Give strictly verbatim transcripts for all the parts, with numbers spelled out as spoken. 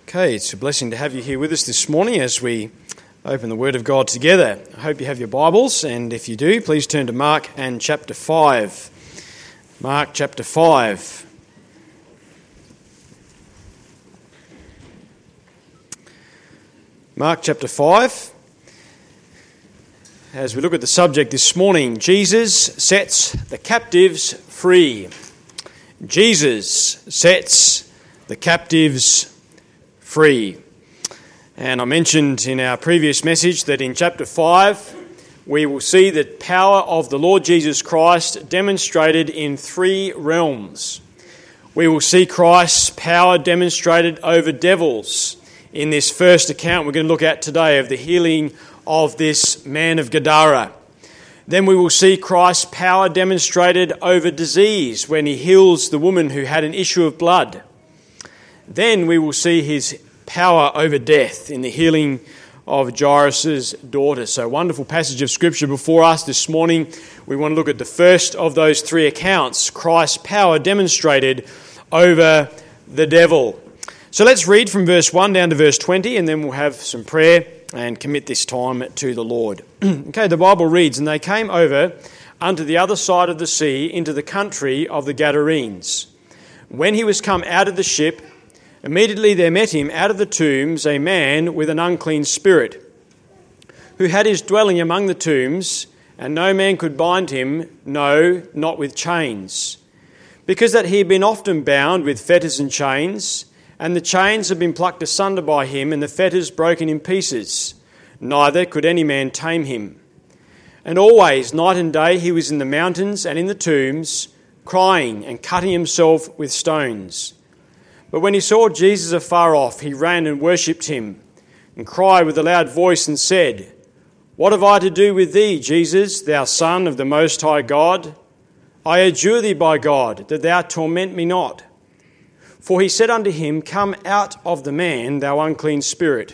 Okay, it's a blessing to have you here with us this morning as we open the Word of God together. I hope you have your Bibles, and if you do, please turn to Mark and chapter five. Mark chapter five. Mark chapter five. As we look at the subject this morning, Jesus sets the captives free. Jesus sets the captives free. And I mentioned in our previous message that in chapter five we will see the power of the Lord Jesus Christ demonstrated in three realms. We will see Christ's power demonstrated over devils in this first account we're going to look at today of the healing of this man of Gadara. Then we will see Christ's power demonstrated over disease when he heals the woman who had an issue of blood. Then we will see his power over death in the healing of Jairus' daughter. So, wonderful passage of Scripture before us this morning. We want to look at the first of those three accounts, Christ's power demonstrated over the devil. So let's read from verse one down to verse twenty, and then we'll have some prayer and commit this time to the Lord. Okay, the Bible reads, "And they came over unto the other side of the sea into the country of the Gadarenes. When he was come out of the ship, immediately there met him out of the tombs a man with an unclean spirit, who had his dwelling among the tombs, and no man could bind him, no, not with chains, because that he had been often bound with fetters and chains, and the chains had been plucked asunder by him, and the fetters broken in pieces. Neither could any man tame him. And always, night and day, he was in the mountains and in the tombs, crying and cutting himself with stones. But when he saw Jesus afar off, he ran and worshipped him, and cried with a loud voice and said, What have I to do with thee, Jesus, thou Son of the Most High God? I adjure thee by God, that thou torment me not. For he said unto him, Come out of the man, thou unclean spirit.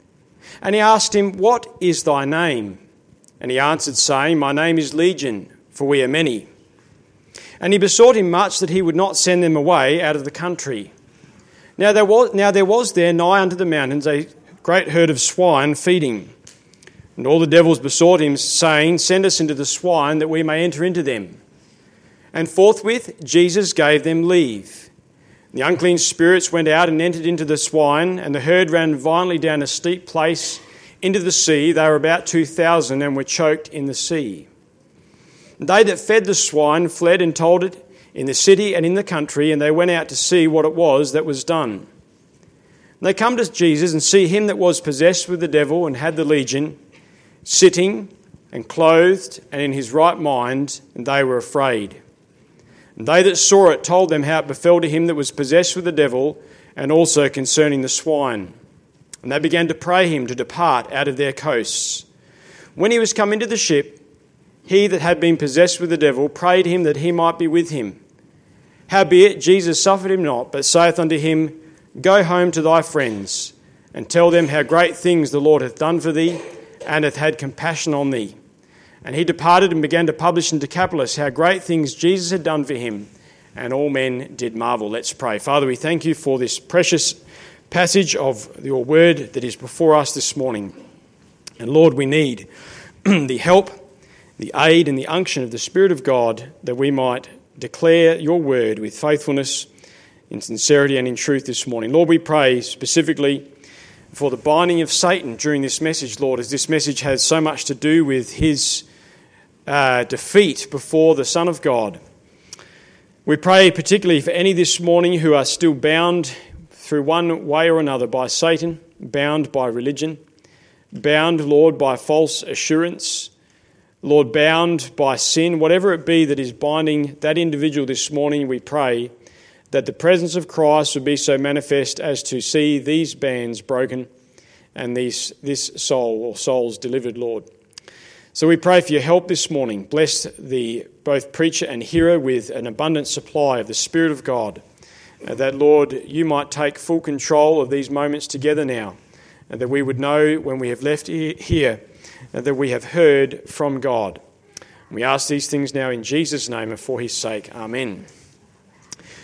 And he asked him, What is thy name? And he answered, saying, My name is Legion, for we are many. And he besought him much that he would not send them away out of the country. Now there was now there was there nigh unto the mountains a great herd of swine feeding. And all the devils besought him, saying, Send us into the swine, that we may enter into them. And forthwith Jesus gave them leave. The unclean spirits went out and entered into the swine, and the herd ran violently down a steep place into the sea. They were about two thousand, and were choked in the sea. And they that fed the swine fled and told it in the city and in the country, and they went out to see what it was that was done. And they come to Jesus and see him that was possessed with the devil and had the legion, sitting and clothed and in his right mind, and they were afraid. And they that saw it told them how it befell to him that was possessed with the devil, and also concerning the swine. And they began to pray him to depart out of their coasts. When he was come into the ship, he that had been possessed with the devil prayed him that he might be with him. Howbeit Jesus suffered him not, but saith unto him, Go home to thy friends, and tell them how great things the Lord hath done for thee, and hath had compassion on thee. And he departed and began to publish in Decapolis how great things Jesus had done for him, and all men did marvel." Let's pray. Father, we thank you for this precious passage of your word that is before us this morning. And Lord, we need the help, the aid and the unction of the Spirit of God, that we might declare your word with faithfulness, in sincerity and in truth this morning. Lord, we pray specifically for the binding of Satan during this message, Lord, as this message has so much to do with his uh, defeat before the Son of God. We pray particularly for any this morning who are still bound through one way or another by Satan, bound by religion, bound, Lord, by false assurance, Lord, bound by sin, whatever it be that is binding that individual this morning, we pray that the presence of Christ would be so manifest as to see these bands broken and these, this soul or souls delivered, Lord. So we pray for your help this morning. Bless the both preacher and hearer with an abundant supply of the Spirit of God, uh, that, Lord, you might take full control of these moments together now, and that we would know when we have left here that we have heard from God. We ask these things now in Jesus' name and for his sake. Amen.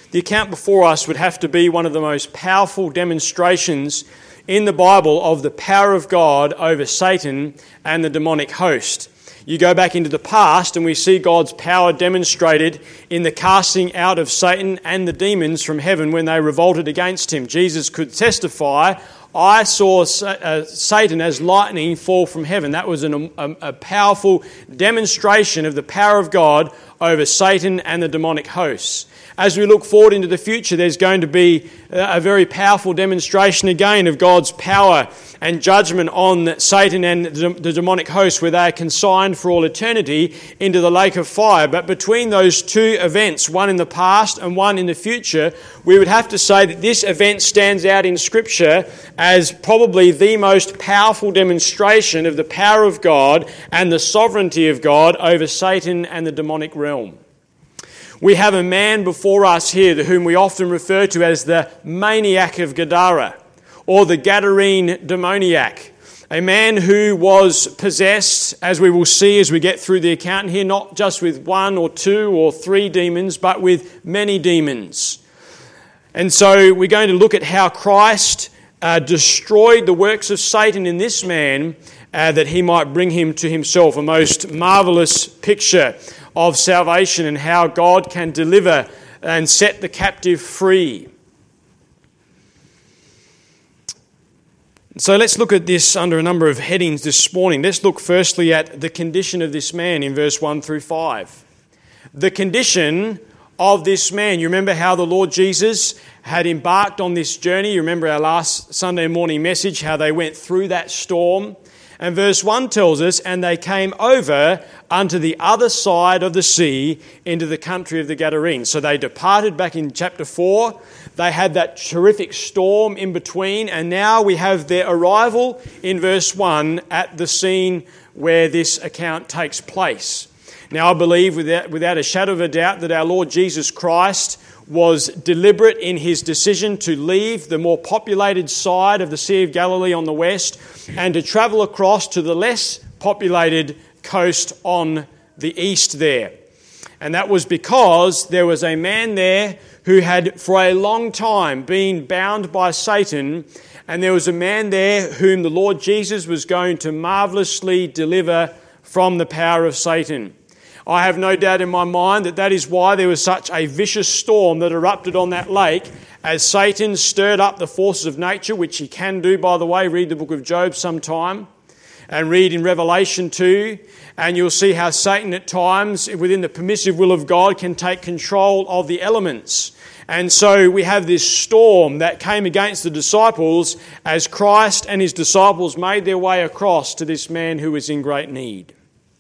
the account before us would have to be one of the most powerful demonstrations in the Bible of the power of God over Satan and the demonic host. You go back into the past and we see God's power demonstrated in the casting out of Satan and the demons from heaven when they revolted against him. Jesus could testify, I saw Satan as lightning fall from heaven. That was an, a, a powerful demonstration of the power of God over Satan and the demonic hosts. As we look forward into the future, there's going to be a very powerful demonstration again of God's power and judgment on Satan and the demonic host, where they are consigned for all eternity into the lake of fire. But between those two events, one in the past and one in the future, we would have to say that this event stands out in Scripture as probably the most powerful demonstration of the power of God and the sovereignty of God over Satan and the demonic realm. We have a man before us here whom we often refer to as the maniac of Gadara, or the Gadarene demoniac. A man who was possessed, as we will see as we get through the account here, not just with one or two or three demons, but with many demons. And so we're going to look at how Christ uh, destroyed the works of Satan in this man, uh, that he might bring him to himself. A most marvellous picture of salvation and how God can deliver and set the captive free. So let's look at this under a number of headings this morning. Let's look firstly at the condition of this man in verse one through five. The condition of this man. You remember how the Lord Jesus had embarked on this journey. You remember our last Sunday morning message, how they went through that storm. And verse one tells us, and they came over unto the other side of the sea into the country of the Gadarenes. So they departed back in chapter four. They had that terrific storm in between. And now we have their arrival in verse one at the scene where this account takes place. Now I believe without, without a shadow of a doubt that our Lord Jesus Christ was deliberate in his decision to leave the more populated side of the Sea of Galilee on the west and to travel across to the less populated coast on the east there. And that was because there was a man there who had for a long time been bound by Satan, and there was a man there whom the Lord Jesus was going to marvellously deliver from the power of Satan. I have no doubt in my mind that that is why there was such a vicious storm that erupted on that lake as Satan stirred up the forces of nature, which he can do, by the way. Read the book of Job sometime and read in Revelation two, and you'll see how Satan at times, within the permissive will of God, can take control of the elements. And so we have this storm that came against the disciples as Christ and his disciples made their way across to this man who was in great need.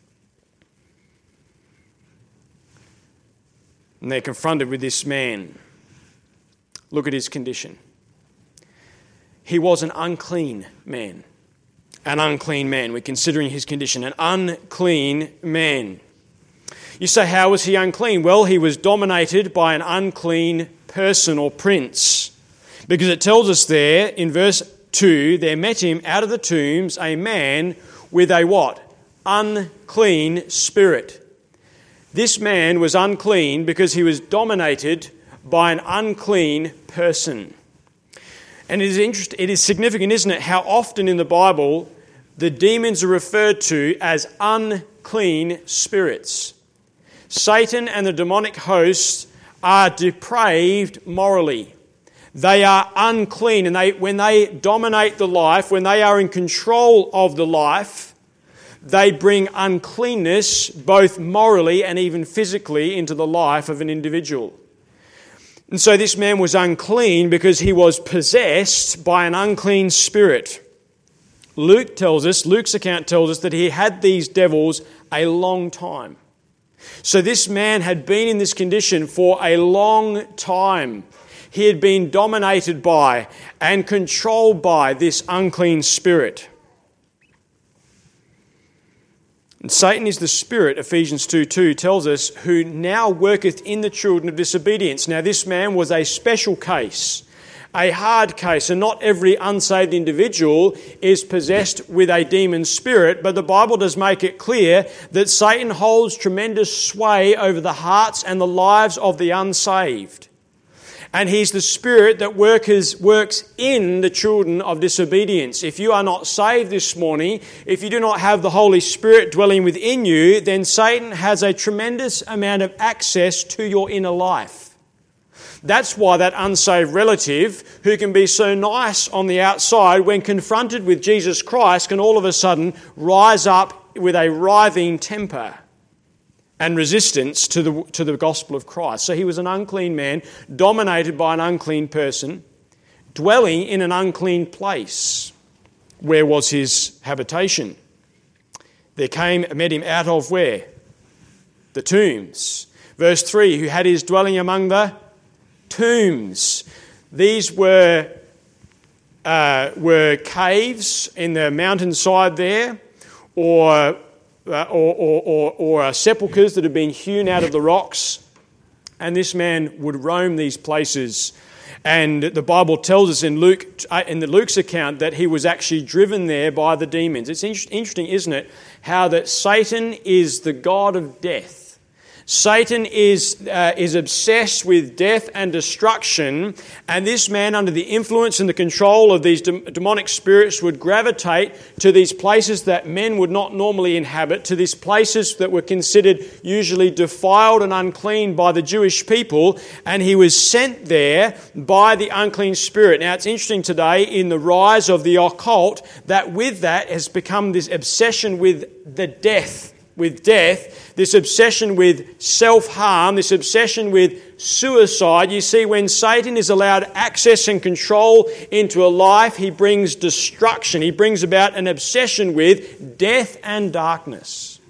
And they're confronted with this man. Look at his condition. He was an unclean man. An unclean man. We're considering his condition. An unclean man. You say, how was he unclean? Well, he was dominated by an unclean person or prince. Because it tells us there in verse two, there met him out of the tombs a man with a what? Unclean spirit. This man was unclean because he was dominated by an unclean person. And it is interesting, it is significant, isn't it, how often in the Bible the demons are referred to as unclean spirits. Satan and the demonic hosts are depraved morally. They are unclean, and they, when they dominate the life, when they are in control of the life, they bring uncleanness both morally and even physically into the life of an individual. And so this man was unclean because he was possessed by an unclean spirit. Luke tells us, Luke's account tells us that he had these devils a long time. So this man had been in this condition for a long time. He had been dominated by and controlled by this unclean spirit. And Satan is the spirit, Ephesians two two tells us, who now worketh in the children of disobedience. Now this man was a special case, a hard case, and not every unsaved individual is possessed with a demon spirit, but the Bible does make it clear that Satan holds tremendous sway over the hearts and the lives of the unsaved. And he's the spirit that workers, works in the children of disobedience. If you are not saved this morning, if you do not have the Holy Spirit dwelling within you, then Satan has a tremendous amount of access to your inner life. That's why that unsaved relative who can be so nice on the outside, when confronted with Jesus Christ, can all of a sudden rise up with a writhing temper and resistance to the to the gospel of Christ. So he was an unclean man, dominated by an unclean person, dwelling in an unclean place. Where was his habitation? There came, met him out of where? The tombs. Verse three, who had his dwelling among the tombs. These were, uh, were caves in the mountainside there, or Uh, or, or, or, or uh, sepulchres that had been hewn out of the rocks. And this man would roam these places. And the Bible tells us in Luke, uh, in the Luke's account, that he was actually driven there by the demons. It's in- interesting, isn't it, how that Satan is the god of death. Satan is uh, is obsessed with death and destruction, and this man, under the influence and the control of these de- demonic spirits, would gravitate to these places that men would not normally inhabit, to these places that were considered usually defiled and unclean by the Jewish people, and he was sent there by the unclean spirit. Now, it's interesting today in the rise of the occult that with that has become this obsession with the death, with death, this obsession with self-harm, this obsession with suicide. You see, when Satan is allowed access and control into a life, he brings destruction. He brings about an obsession with death and darkness.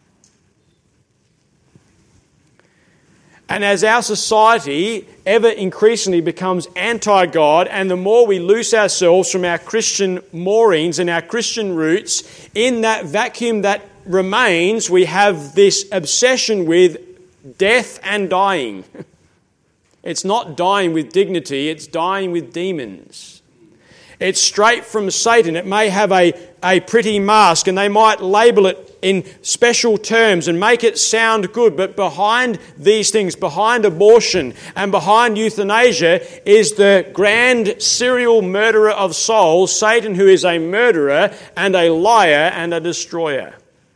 And as our society ever increasingly becomes anti-God, and the more we loose ourselves from our Christian moorings and our Christian roots, in that vacuum that remains, we have this obsession with death and dying. It's not dying with dignity, it's dying with demons. It's straight from Satan. It may have a, a pretty mask, and they might label it in special terms and make it sound good, but behind these things, behind abortion and behind euthanasia, is the grand serial murderer of souls, Satan, who is a murderer and a liar and a destroyer.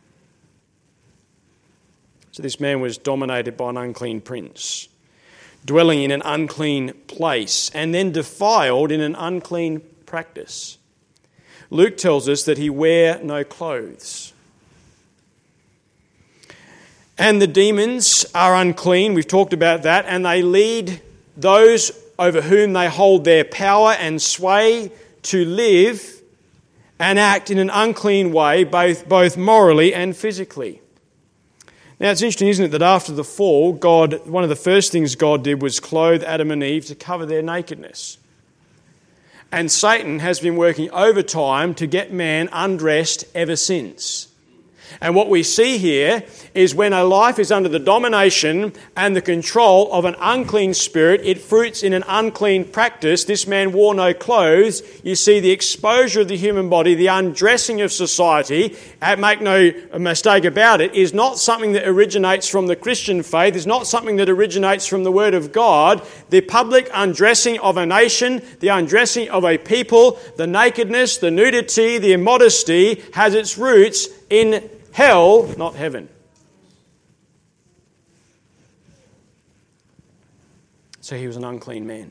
So this man was dominated by an unclean prince, dwelling in an unclean place, and then defiled in an unclean practice. Luke tells us that he wear no clothes. And the demons are unclean, we've talked about that, and they lead those over whom they hold their power and sway to live and act in an unclean way, both, both morally and physically. Now, it's interesting, isn't it, that after the fall, God, one of the first things God did was clothe Adam and Eve to cover their nakedness. And Satan has been working overtime to get man undressed ever since. And what we see here is when a life is under the domination and the control of an unclean spirit, it fruits in an unclean practice. This man wore no clothes. You see the exposure of the human body, the undressing of society, and make no mistake about it, is not something that originates from the Christian faith. It's not something that originates from the Word of God. The public undressing of a nation, the undressing of a people, the nakedness, the nudity, the immodesty has its roots in hell, not heaven. So he was an unclean man.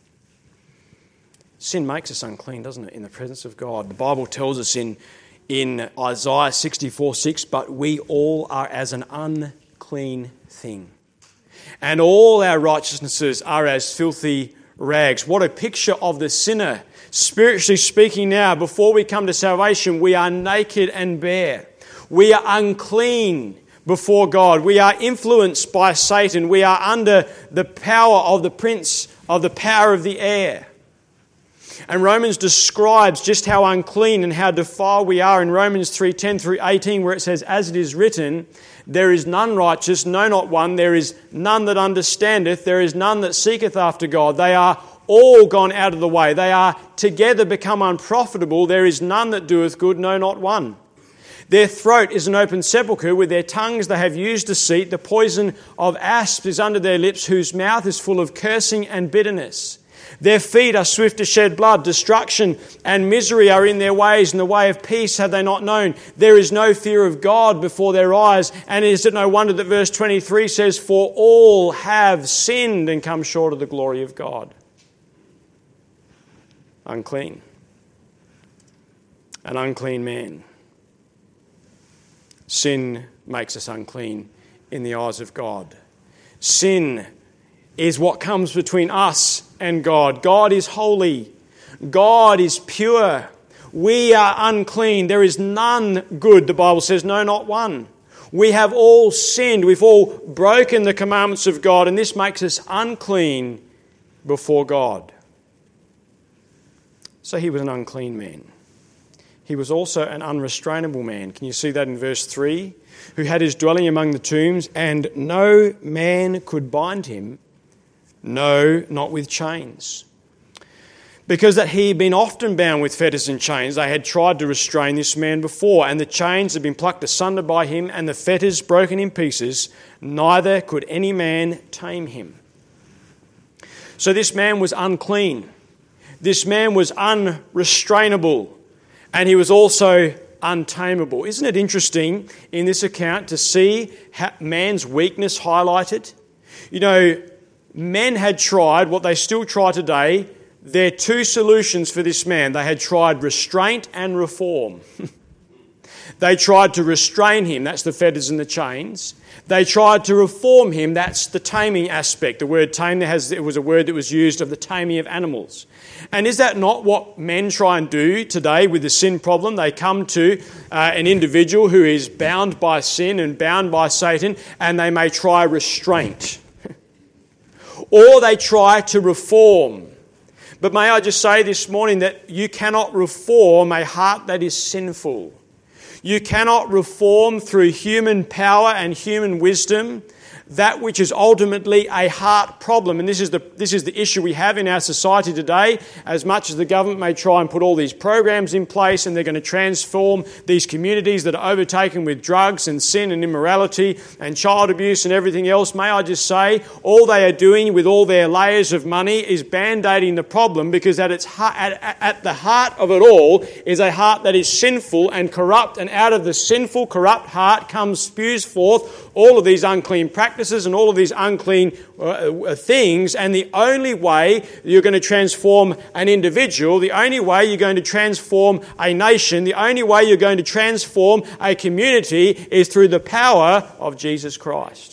Sin makes us unclean, doesn't it, in the presence of God? The Bible tells us in, in Isaiah sixty-four six, but we all are as an unclean thing, and all our righteousnesses are as filthy rags. What a picture of the sinner. Spiritually speaking now, before we come to salvation, we are naked and bare. We are unclean before God. We are influenced by Satan. We are under the power of the prince of the power of the air. And Romans describes just how unclean and how defiled we are in Romans three ten through eighteen, where it says, as it is written, there is none righteous, no, not one. There is none that understandeth. There is none that seeketh after God. They are all gone out of the way. They are together become unprofitable. There is none that doeth good, no, not one. Their throat is an open sepulchre. With their tongues they have used deceit. The poison of asps is under their lips, whose mouth is full of cursing and bitterness. Their feet are swift to shed blood. Destruction and misery are in their ways, and the way of peace have they not known. There is no fear of God before their eyes. And is it no wonder that verse twenty-three says, for all have sinned and come short of the glory of God. Unclean. An unclean man. Sin makes us unclean in the eyes of God. Sin is what comes between us and God. God is holy. God is pure. We are unclean. There is none good, the Bible says, no, not one. We have all sinned. We've all broken the commandments of God, and this makes us unclean before God. So he was an unclean man. He was also an unrestrainable man. Can you see that in verse three? Who had his dwelling among the tombs, and no man could bind him, no, not with chains. Because that he had been often bound with fetters and chains, they had tried to restrain this man before, and the chains had been plucked asunder by him, and the fetters broken in pieces, neither could any man tame him. So this man was unclean. This man was unrestrainable, and he was also untamable. Isn't it interesting in this account to see man's weakness highlighted? You know, men had tried what they still try today. There are two solutions for this man. They had tried restraint and reform. They tried to restrain him, that's the fetters and the chains. They tried to reform him, that's the taming aspect. The word tame, has, it was a word that was used of the taming of animals. And is that not what men try and do today with the sin problem? They come to uh, an individual who is bound by sin and bound by Satan, and they may try restraint. Or they try to reform. But may I just say this morning that you cannot reform a heart that is sinful. You cannot reform through human power and human wisdom that which is ultimately a heart problem. And this is the this is the issue we have in our society today. As much as the government may try and put all these programs in place and they're going to transform these communities that are overtaken with drugs and sin and immorality and child abuse and everything else, may I just say, all they are doing with all their layers of money is band-aiding the problem, because at its at, at the heart of it all is a heart that is sinful and corrupt, and out of the sinful, corrupt heart comes, spews forth all of these unclean practices and all of these unclean uh, things. And the only way you're going to transform an individual, the only way you're going to transform a nation, the only way you're going to transform a community is through the power of Jesus Christ.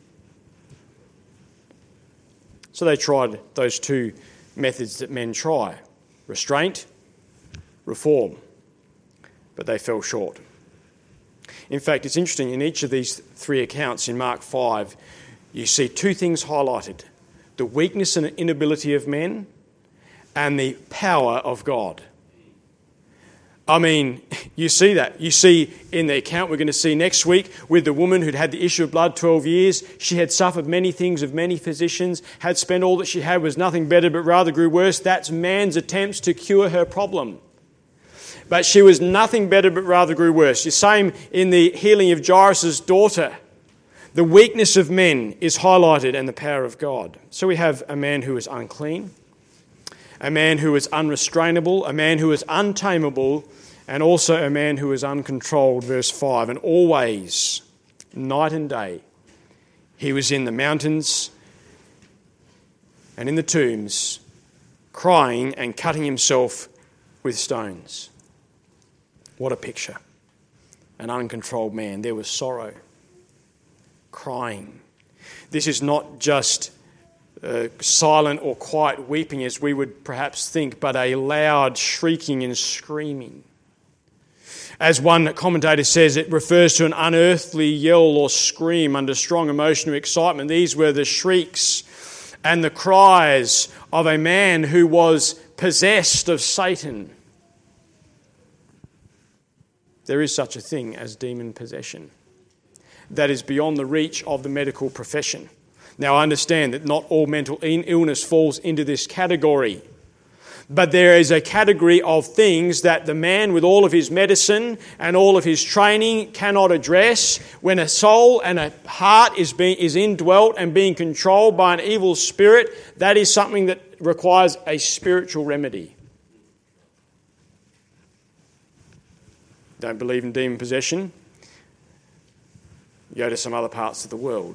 So they tried those two methods that men try: restraint, reform. But they fell short. In fact, it's interesting, in each of these three accounts in Mark five, you see two things highlighted: the weakness and inability of men and the power of God. I mean, you see that. You see in the account we're going to see next week with the woman who'd had the issue of blood twelve years. She had suffered many things of many physicians, had spent all that she had, was nothing better but rather grew worse. That's man's attempts to cure her problem. But she was nothing better but rather grew worse. The same in the healing of Jairus' daughter. The weakness of men is highlighted and the power of God. So we have a man who is unclean, a man who is unrestrainable, a man who is untamable, and also a man who is uncontrolled, verse five. And always, night and day, he was in the mountains and in the tombs, crying and cutting himself with stones. What a picture. An uncontrolled man. There was sorrow, crying. This is not just uh, silent or quiet weeping as we would perhaps think, but a loud shrieking and screaming. As one commentator says, it refers to an unearthly yell or scream under strong emotional excitement. These were the shrieks and the cries of a man who was possessed of Satan. There is such a thing as demon possession that is beyond the reach of the medical profession. Now, I understand that not all mental illness falls into this category. But there is a category of things that the man with all of his medicine and all of his training cannot address. When a soul and a heart is being is indwelt and being controlled by an evil spirit, that is something that requires a spiritual remedy. Don't believe in demon possession? Go to some other parts of the world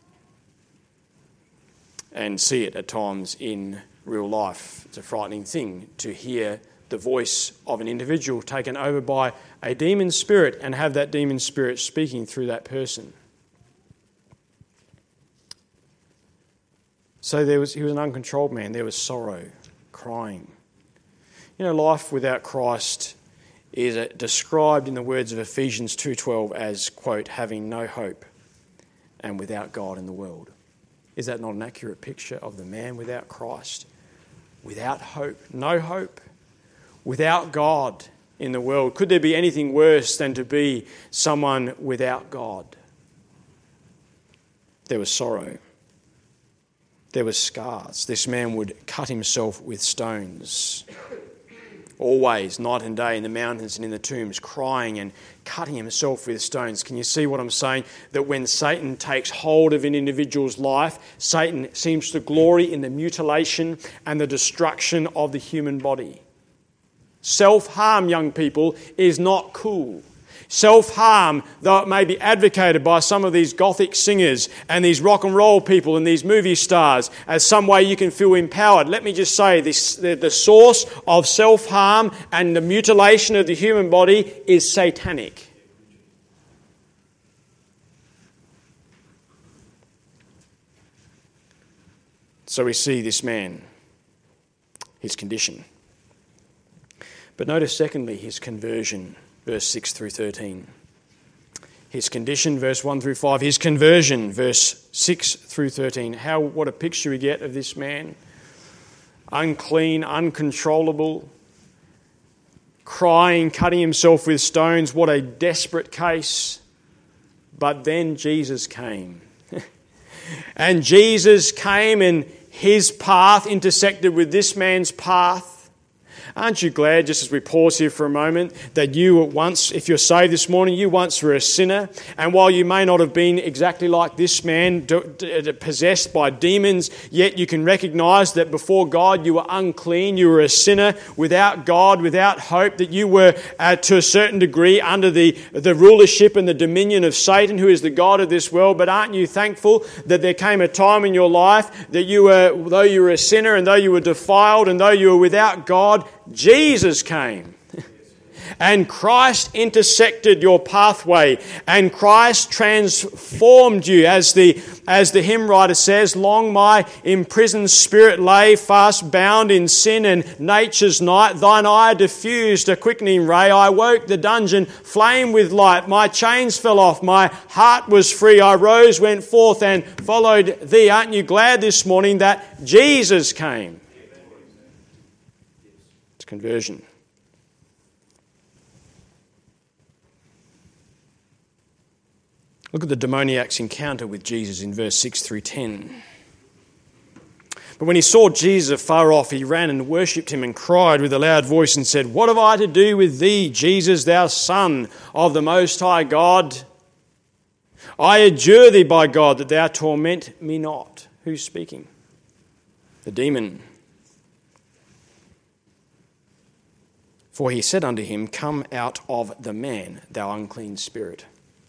and see it at times in real life. It's a frightening thing to hear the voice of an individual taken over by a demon spirit and have that demon spirit speaking through that person. So there was he was an uncontrolled man. There was sorrow, crying. You know, life without Christ is described in the words of Ephesians two twelve as, quote, having no hope and without God in the world. Is that not an accurate picture of the man without Christ? Without hope, no hope, without God in the world. Could there be anything worse than to be someone without God? There was sorrow. There were scars. This man would cut himself with stones. Always, night and day, in the mountains and in the tombs, crying and cutting himself with stones. Can you see what I'm saying? That when Satan takes hold of an individual's life, Satan seems to glory in the mutilation and the destruction of the human body. Self-harm, young people, is not cool. Self-harm, though it may be advocated by some of these gothic singers and these rock and roll people and these movie stars as some way you can feel empowered. Let me just say, this, the, the source of self-harm and the mutilation of the human body is satanic. So we see this man, his condition. But notice secondly, his conversion. Verse six through thirteen. His condition, verse one through five. His conversion, verse six through thirteen. How, what a picture we get of this man. Unclean, uncontrollable, crying, cutting himself with stones. What a desperate case. But then Jesus came. And Jesus came and his path intersected with this man's path. Aren't you glad, just as we pause here for a moment, that you once, if you're saved this morning, you once were a sinner, and while you may not have been exactly like this man, possessed by demons, yet you can recognise that before God you were unclean, you were a sinner, without God, without hope, that you were uh, to a certain degree under the, the rulership and the dominion of Satan, who is the God of this world. But aren't you thankful that there came a time in your life that you were, though you were a sinner and though you were defiled and though you were without God, Jesus came and Christ intersected your pathway and Christ transformed you. As the, as the hymn writer says, long my imprisoned spirit lay fast bound in sin and nature's night. Thine eye diffused a quickening ray. I woke the dungeon flame with light. My chains fell off. My heart was free. I rose, went forth and followed thee. Aren't you glad this morning that Jesus came? Conversion. Look at the demoniac's encounter with Jesus in verse six through ten. But when he saw Jesus afar off, he ran and worshipped him and cried with a loud voice and said, What have I to do with thee, Jesus, thou Son of the Most High God? I adjure thee by God that thou torment me not. Who's speaking? The demon. For he said unto him, Come out of the man, thou unclean spirit.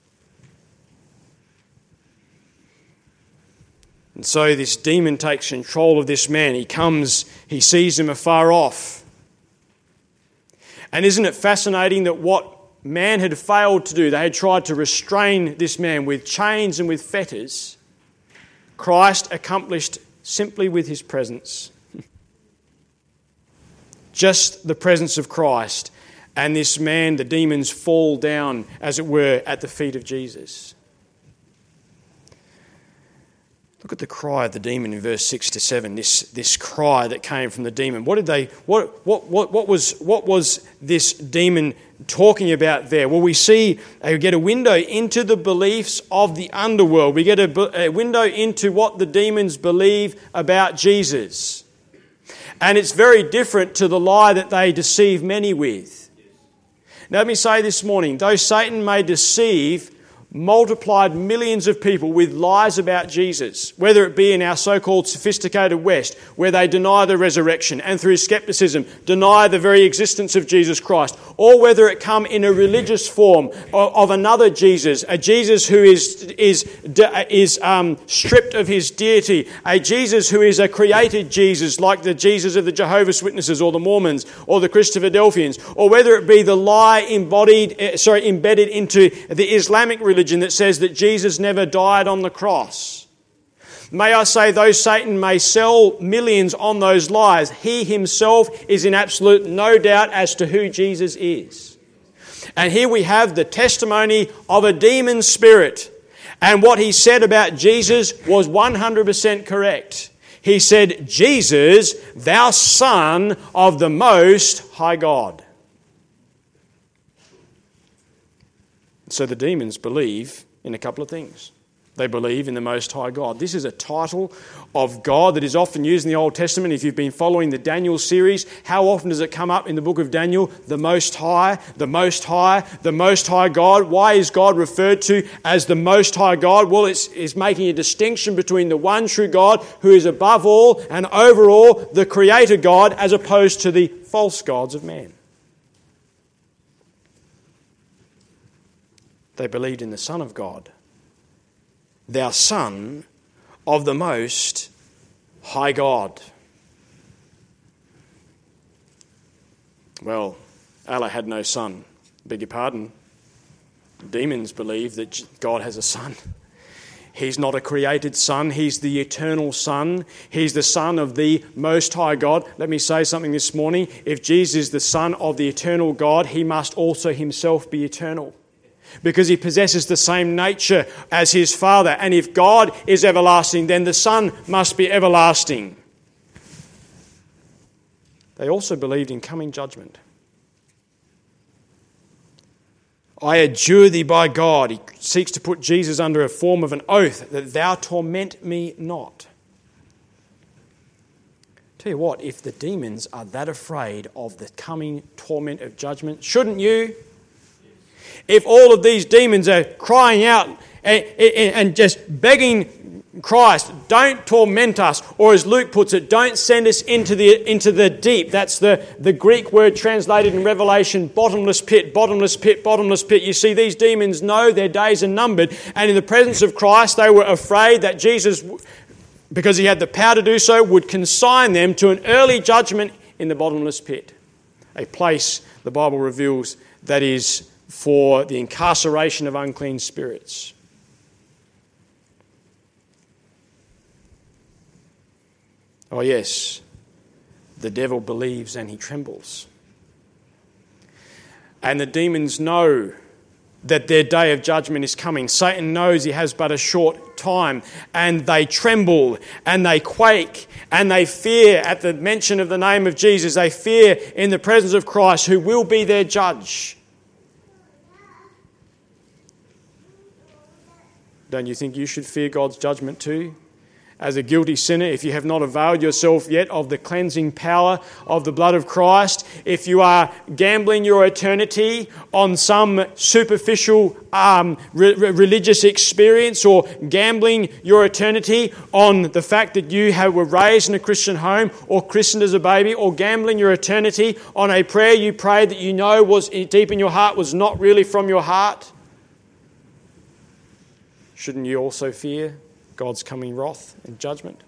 And so this demon takes control of this man. He comes, he sees him afar off. And isn't it fascinating that what man had failed to do, they had tried to restrain this man with chains and with fetters, Christ accomplished simply with his presence. Just the presence of Christ, and this man, the demons, fall down, as it were, at the feet of Jesus. Look at the cry of the demon in verse six to seven. This, this cry that came from the demon. What did they? What what what what was what was this demon talking about there? Well, we see uh, we get a window into the beliefs of the underworld. We get a, a window into what the demons believe about Jesus. And it's very different to the lie that they deceive many with. Now, let me say this morning, though Satan may deceive multiplied millions of people with lies about Jesus, whether it be in our so-called sophisticated West, where they deny the resurrection and through skepticism deny the very existence of Jesus Christ, or whether it come in a religious form of, of another Jesus, a Jesus who is is is um, stripped of his deity, a Jesus who is a created Jesus like the Jesus of the Jehovah's Witnesses or the Mormons or the Christadelphians, or whether it be the lie embodied, uh, sorry, embedded into the Islamic religion Religion that says that Jesus never died on the cross. May I say, though Satan may sell millions on those lies, he himself is in absolute no doubt as to who Jesus is. And here we have the testimony of a demon spirit. And what he said about Jesus was one hundred percent correct. He said, "Jesus, thou Son of the Most High God." So the demons believe in a couple of things. They believe in the Most High God. This is a title of God that is often used in the Old Testament. If you've been following the Daniel series, how often does it come up in the book of Daniel? The Most High, the Most High, the Most High God. Why is God referred to as the Most High God? Well, it's, it's making a distinction between the one true God who is above all and over all, the Creator God, as opposed to the false gods of man. They believed in the Son of God, thou Son of the Most High God. Well, Allah had no son. Beg your pardon. Demons believe that God has a son. He's not a created son. He's the eternal Son. He's the Son of the Most High God. Let me say something this morning. If Jesus is the Son of the eternal God, he must also himself be eternal, because he possesses the same nature as his Father. And if God is everlasting, then the Son must be everlasting. They also believed in coming judgment. I adjure thee by God. He seeks to put Jesus under a form of an oath, that thou torment me not. Tell you what, if the demons are that afraid of the coming torment of judgment, shouldn't you? If all of these demons are crying out and just begging Christ, don't torment us, or as Luke puts it, don't send us into the into the deep. That's the, the Greek word translated in Revelation, bottomless pit, bottomless pit, bottomless pit. You see, these demons know their days are numbered, and in the presence of Christ, they were afraid that Jesus, because he had the power to do so, would consign them to an early judgment in the bottomless pit, a place the Bible reveals that is for the incarceration of unclean spirits. Oh yes, the devil believes and he trembles. And the demons know that their day of judgment is coming. Satan knows he has but a short time, and they tremble and they quake and they fear at the mention of the name of Jesus. They fear in the presence of Christ, who will be their judge. Don't you think you should fear God's judgment too? As a guilty sinner, if you have not availed yourself yet of the cleansing power of the blood of Christ, if you are gambling your eternity on some superficial um, re- religious experience, or gambling your eternity on the fact that you have, were raised in a Christian home or christened as a baby, or gambling your eternity on a prayer you prayed that you know was deep in your heart was not really from your heart, shouldn't you also fear God's coming wrath and judgment?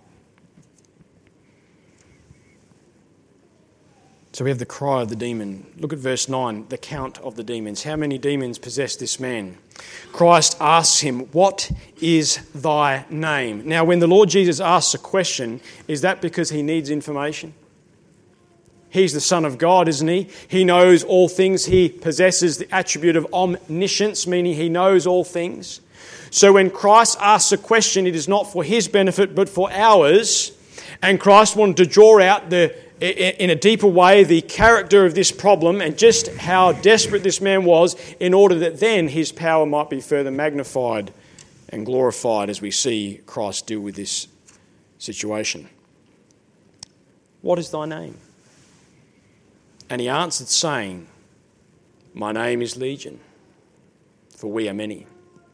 So we have the cry of the demon. Look at verse nine, the count of the demons. How many demons possess this man? Christ asks him, what is thy name? Now, when the Lord Jesus asks a question, is that because he needs information? He's the Son of God, isn't he? He knows all things. He possesses the attribute of omniscience, meaning he knows all things. So when Christ asks a question, it is not for his benefit, but for ours. And Christ wanted to draw out the, in a deeper way, the character of this problem and just how desperate this man was, in order that then his power might be further magnified and glorified as we see Christ deal with this situation. what is thy name? And he answered, saying, My name is Legion, for we are many.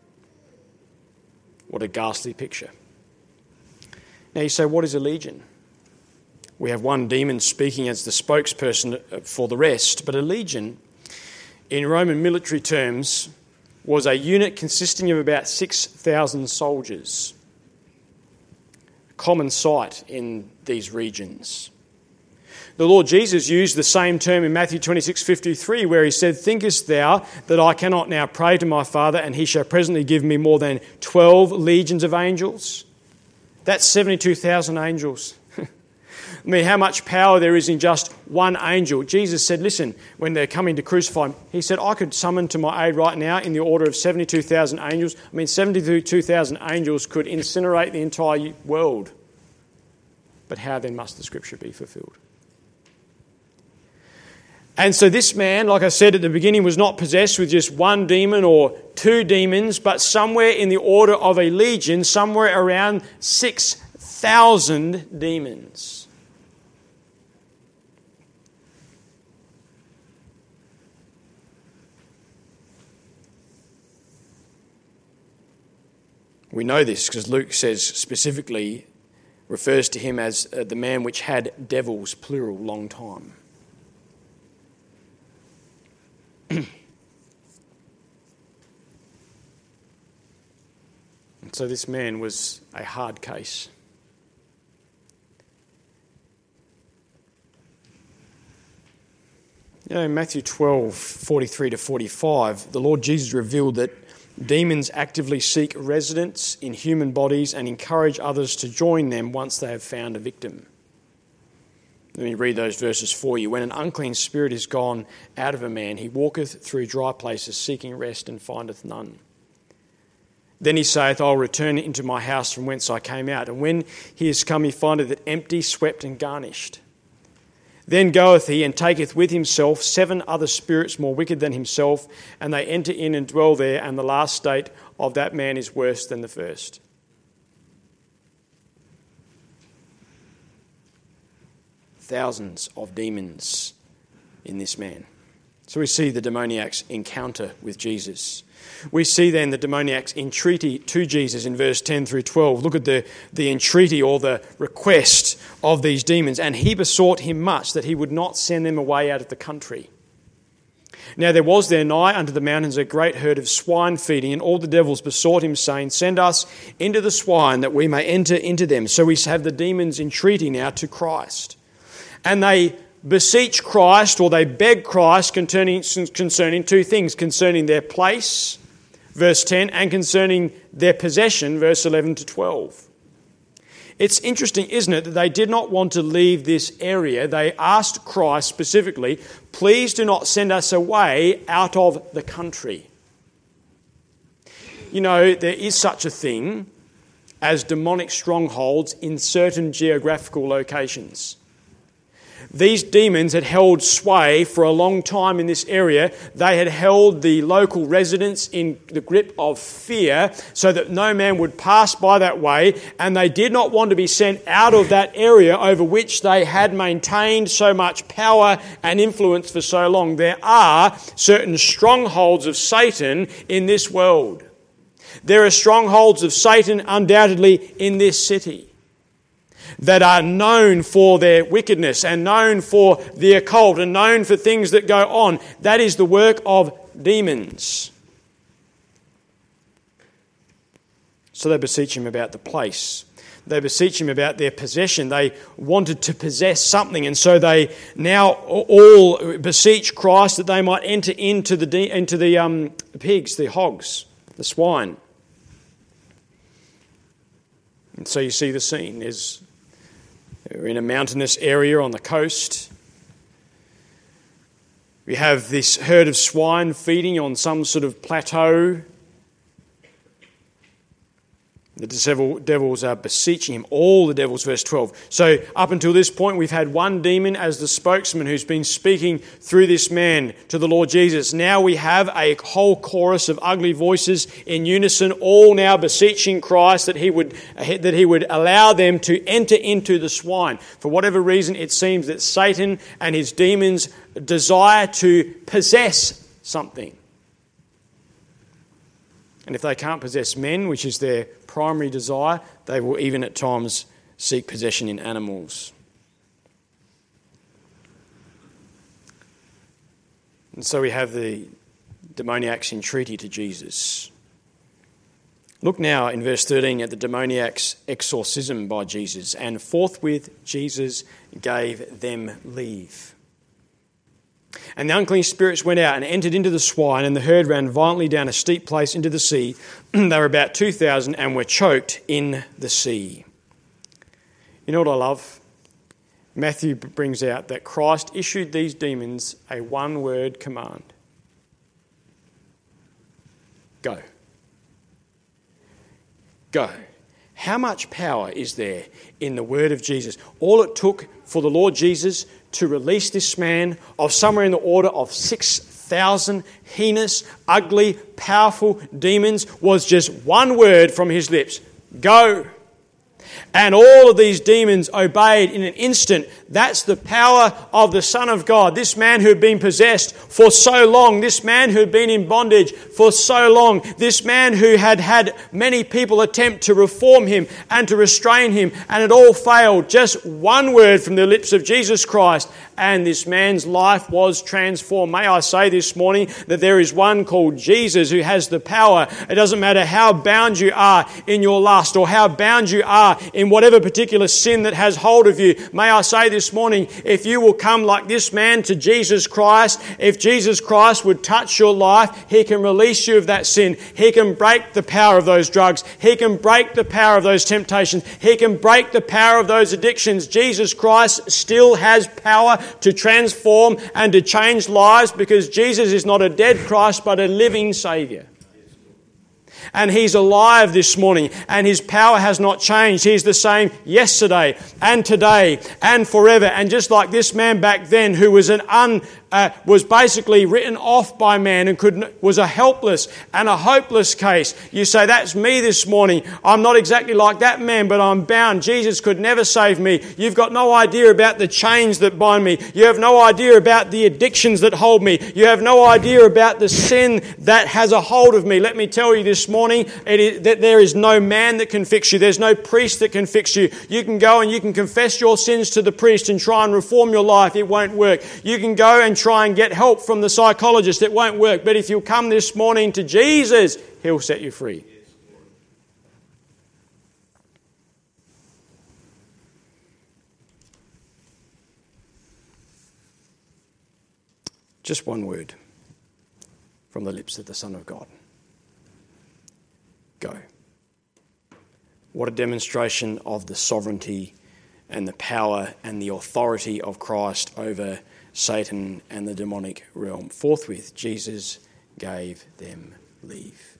What a ghastly picture. Now you say, what is a legion? We have one demon speaking as the spokesperson for the rest, but a legion, in Roman military terms, was a unit consisting of about six thousand soldiers. A common sight in these regions. The Lord Jesus used the same term in Matthew twenty-six fifty-three, where he said, Thinkest thou that I cannot now pray to my Father, and he shall presently give me more than twelve legions of angels? That's seventy-two thousand angels. I mean, how much power there is in just one angel. Jesus said, listen, when they're coming to crucify him, he said, I could summon to my aid right now in the order of seventy-two thousand angels. I mean, seventy-two thousand angels could incinerate the entire world. But how then must the scripture be fulfilled? And so this man, like I said at the beginning, was not possessed with just one demon or two demons, but somewhere in the order of a legion, somewhere around six thousand demons. We know this because Luke says specifically, refers to him as uh, the man which had devils, plural, long time. And so this man was a hard case. You know, in Matthew twelve, forty-three to forty-five, the Lord Jesus revealed that demons actively seek residence in human bodies and encourage others to join them once they have found a victim. Let me read those verses for you. When an unclean spirit is gone out of a man, he walketh through dry places, seeking rest, and findeth none. Then he saith, I will return into my house from whence I came out. And when he is come, he findeth it empty, swept, and garnished. Then goeth he and taketh with himself seven other spirits more wicked than himself, and they enter in and dwell there, and the last state of that man is worse than the first. Thousands of demons in this man. So we see the demoniac's encounter with Jesus. We see then the demoniac's entreaty to Jesus in verse ten through twelve. Look at the, the entreaty or the request of these demons. And he besought him much that he would not send them away out of the country. Now there was there nigh unto the mountains a great herd of swine feeding, and all the devils besought him, saying, Send us into the swine, that we may enter into them. So we have the demons entreating now to Christ. And they beseech Christ, or they beg Christ concerning, concerning two things, concerning their place, verse ten, and concerning their possession, verse eleven to twelve. It's interesting, isn't it, that they did not want to leave this area. They asked Christ specifically, please do not send us away out of the country. You know, there is such a thing as demonic strongholds in certain geographical locations. These demons had held sway for a long time in this area. They had held the local residents in the grip of fear so that no man would pass by that way, and they did not want to be sent out of that area over which they had maintained so much power and influence for so long. There are certain strongholds of Satan in this world. There are strongholds of Satan undoubtedly in this city that are known for their wickedness and known for the occult and known for things that go on. That is the work of demons. So they beseech him about the place. They beseech him about their possession. They wanted to possess something, and so they now all beseech Christ that they might enter into the de- into the um, pigs, the hogs, the swine. And so you see the scene. There's We're in a mountainous area on the coast. We have this herd of swine feeding on some sort of plateau. The devil, devils are beseeching him, all the devils, verse twelve. So up until this point, we've had one demon as the spokesman who's been speaking through this man to the Lord Jesus. Now we have a whole chorus of ugly voices in unison, all now beseeching Christ that he would that he would allow them to enter into the swine. For whatever reason, it seems that Satan and his demons desire to possess something. And if they can't possess men, which is their primary desire, they will even at times seek possession in animals. And so we have the demoniac's entreaty to Jesus. Look now in verse thirteen at the demoniac's exorcism by Jesus. And forthwith Jesus gave them leave. And the unclean spirits went out and entered into the swine, and the herd ran violently down a steep place into the sea. They were about two thousand and were choked in the sea. You know what I love? Matthew brings out that Christ issued these demons a one-word command. Go. Go. How much power is there in the word of Jesus? All it took for the Lord Jesus to release this man of somewhere in the order of six thousand heinous, ugly, powerful demons was just one word from his lips. Go. And all of these demons obeyed in an instant. That's the power of the Son of God. This man who had been possessed for so long, this man who had been in bondage for so long, this man who had had many people attempt to reform him and to restrain him, and it all failed. Just one word from the lips of Jesus Christ, and this man's life was transformed. May I say this morning that there is one called Jesus who has the power. It doesn't matter how bound you are in your lust or how bound you are in whatever particular sin that has hold of you. May I say this morning, if you will come like this man to Jesus Christ, if Jesus Christ would touch your life, He can release you of that sin. He can break the power of those drugs. He can break the power of those temptations. He can break the power of those addictions. Jesus Christ still has power to transform and to change lives, because Jesus is not a dead Christ but a living Saviour. And He's alive this morning, and His power has not changed. He's the same yesterday and today and forever. And just like this man back then, who was an un, uh, was basically written off by man and could was a helpless and a hopeless case. You say, that's me this morning. I'm not exactly like that man, but I'm bound. Jesus could never save me. You've got no idea about the chains that bind me. You have no idea about the addictions that hold me. You have no idea about the sin that has a hold of me. Let me tell you this morning, it is, that there is no man that can fix you. There's no priest that can fix you. You can go and you can confess your sins to the priest and try and reform your life. It won't work. You can go and try and get help from the psychologist. It won't work. But if you come this morning to Jesus, He'll set you free. Just one word from the lips of the Son of God. Go. What a demonstration of the sovereignty and the power and the authority of Christ over Satan and the demonic realm. Forthwith, Jesus gave them leave.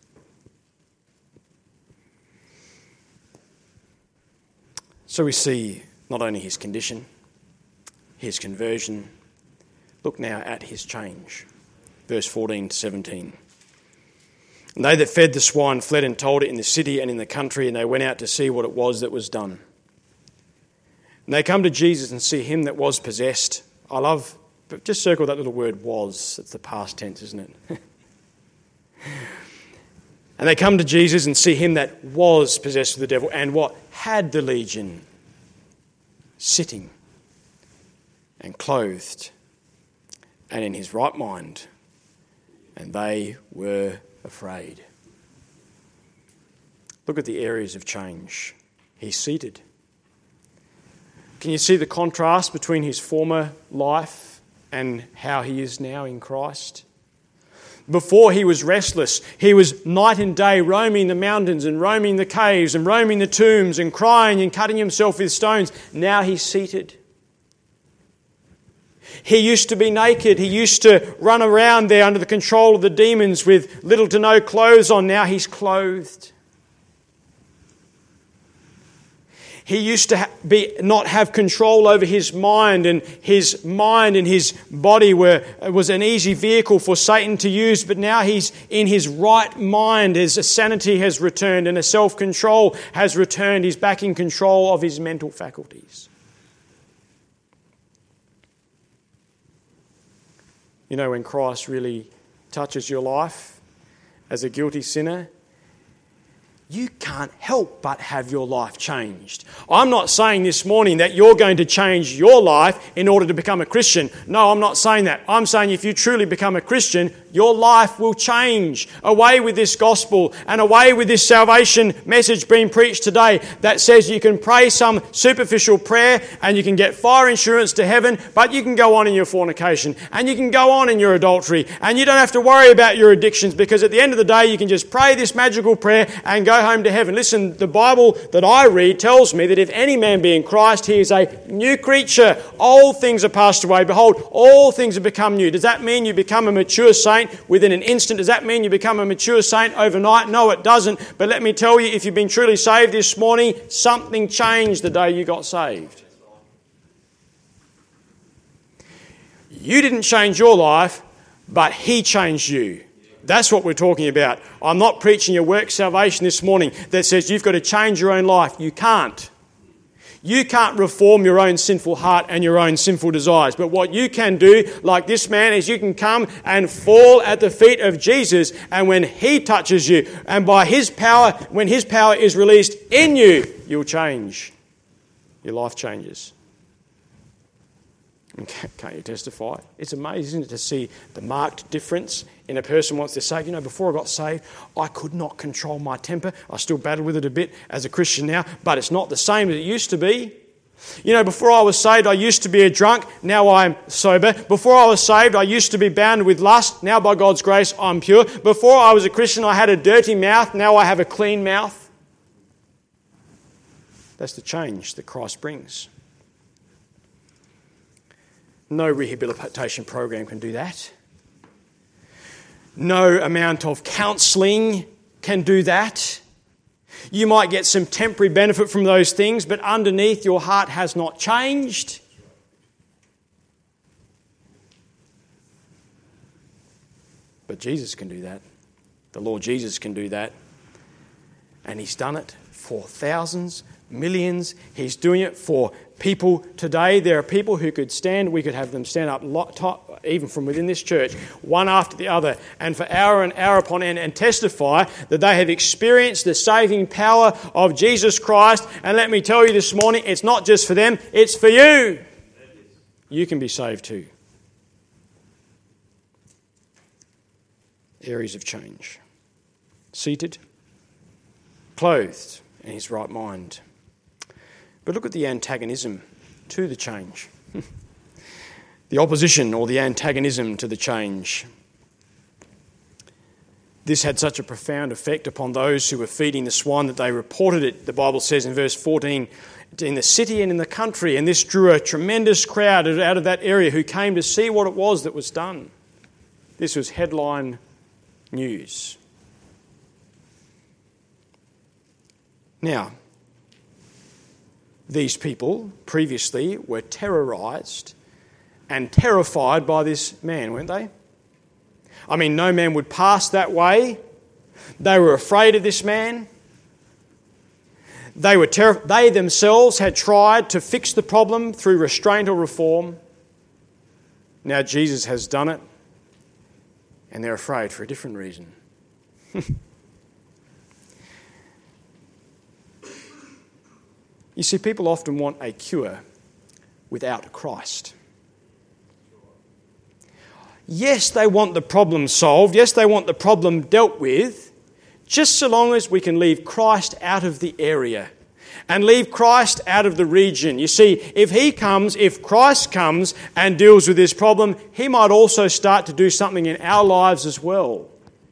So we see not only his condition, his conversion. Look now at his change. Verse fourteen to seventeen. And they that fed the swine fled and told it in the city and in the country, and they went out to see what it was that was done. And they come to Jesus and see him that was possessed. I love, but just circle that little word was. It's the past tense, isn't it? And they come to Jesus and see him that was possessed with the devil and what? Had the legion, sitting and clothed and in his right mind. And they were afraid. Look at the areas of change. He's seated. Can you see the contrast between his former life and how he is now in Christ? Before he was restless. He was night and day roaming the mountains and roaming the caves and roaming the tombs and crying and cutting himself with stones. Now he's seated. He used to be naked. He used to run around there under the control of the demons with little to no clothes on. Now he's clothed. He used to ha- be not have control over his mind, and his mind and his body were was an easy vehicle for Satan to use. But now he's in his right mind. His sanity has returned and his self-control has returned. He's back in control of his mental faculties. You know, when Christ really touches your life as a guilty sinner, you can't help but have your life changed. I'm not saying this morning that you're going to change your life in order to become a Christian. No, I'm not saying that. I'm saying if you truly become a Christian, your life will change. Away with this gospel and away with this salvation message being preached today that says you can pray some superficial prayer and you can get fire insurance to heaven, but you can go on in your fornication and you can go on in your adultery and you don't have to worry about your addictions, because at the end of the day you can just pray this magical prayer and go home to heaven. Listen, the Bible that I read tells me that if any man be in Christ, he is a new creature. Old things are passed away. Behold, all things have become new. Does that mean you become a mature saint within an instant? Does that mean you become a mature saint overnight? No, it doesn't. But let me tell you, if you've been truly saved this morning, something changed the day you got saved. You didn't change your life, but He changed you. That's what we're talking about. I'm not preaching a work salvation this morning that says you've got to change your own life. You can't. You can't reform your own sinful heart and your own sinful desires. But what you can do, like this man, is you can come and fall at the feet of Jesus, and when He touches you, and by His power, when His power is released in you, you'll change. Your life changes. Can't you testify? It's amazing, isn't it, to see the marked difference in a person once they're saved. You know, before I got saved, I could not control my temper. I still battle with it a bit as a Christian now, but it's not the same as it used to be. You know, before I was saved, I used to be a drunk. Now I'm sober. Before I was saved, I used to be bound with lust. Now, by God's grace, I'm pure. Before I was a Christian, I had a dirty mouth. Now I have a clean mouth. That's the change that Christ brings. No rehabilitation program can do that. No amount of counselling can do that. You might get some temporary benefit from those things, but underneath your heart has not changed. But Jesus can do that. The Lord Jesus can do that. And He's done it for thousands, millions. He's doing it for people today. There are people who could stand, we could have them stand up, even from within this church, one after the other, and for hour and hour upon end, and testify that they have experienced the saving power of Jesus Christ. And let me tell you this morning, it's not just for them, it's for you. You can be saved too. Areas of change. Seated, clothed in his right mind. But look at the antagonism to the change. The opposition or the antagonism to the change. This had such a profound effect upon those who were feeding the swine that they reported it, the Bible says in verse fourteen, in the city and in the country. And this drew a tremendous crowd out of that area who came to see what it was that was done. This was headline news. Now, these people previously were terrorised and terrified by this man, weren't they? I mean, no man would pass that way. They were afraid of this man. They were ter- They themselves had tried to fix the problem through restraint or reform. Now Jesus has done it, and they're afraid for a different reason. You see, people often want a cure without Christ. Yes, they want the problem solved. Yes, they want the problem dealt with, just so long as we can leave Christ out of the area and leave Christ out of the region. You see, if he comes, if Christ comes and deals with this problem, he might also start to do something in our lives as well.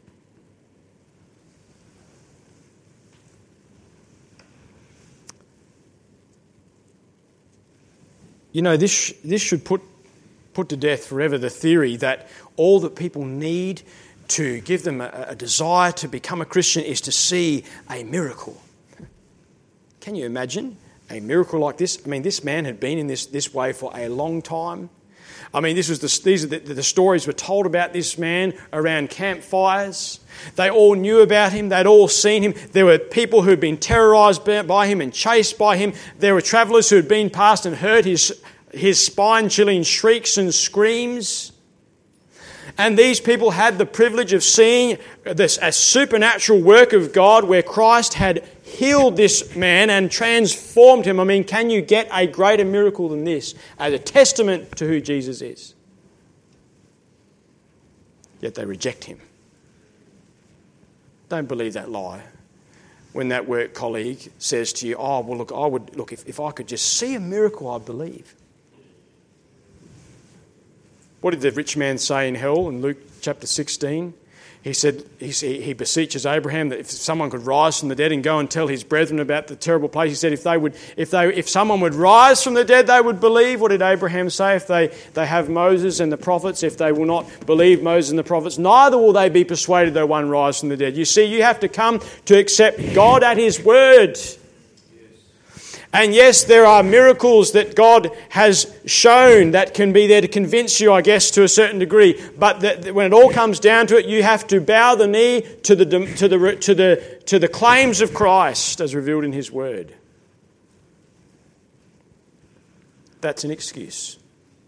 You know, this this should put put to death forever the theory that all that people need to give them a, a desire to become a Christian is to see a miracle. Can you imagine a miracle like this. I mean, this man had been in this, this way for a long time. I mean, this was the, these are the, the stories were told about this man around campfires. They all knew about him. They'd all seen him. There were people who had been terrorised by him and chased by him. There were travellers who had been past and heard his, his spine-chilling shrieks and screams. And these people had the privilege of seeing this a supernatural work of God where Christ had healed this man and transformed him. I mean, can you get a greater miracle than this as a testament to who Jesus is? Yet they reject him. Don't believe that lie. When that work colleague says to you, oh, well, look, I would look if, if I could just see a miracle, I'd believe. What did the rich man say in hell in Luke chapter sixteen? He said, he, he beseeches Abraham that if someone could rise from the dead and go and tell his brethren about the terrible place, he said if they would, if they, if someone would rise from the dead, they would believe. What did Abraham say? If they, they have Moses and the prophets, if they will not believe Moses and the prophets, neither will they be persuaded though one rise from the dead. You see, you have to come to accept God at his word. And yes, there are miracles that God has shown that can be there to convince you, I guess, to a certain degree. But that when it all comes down to it, you have to bow the knee to the to the to the to the claims of Christ as revealed in His Word. That's an excuse